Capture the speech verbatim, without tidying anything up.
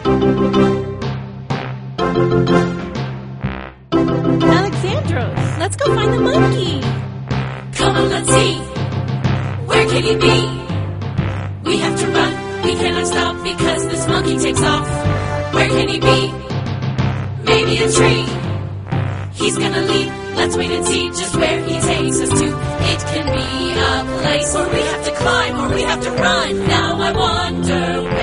Alexandros, let's go find the monkey. Come on, let's see. Where can he be? We have to run. We cannot stop because this monkey takes off. Where can he be? Maybe a tree. He's gonna leap. Let's wait and see just where he takes us to. It can be a place where we have to climb or we have to run. Now I wonder where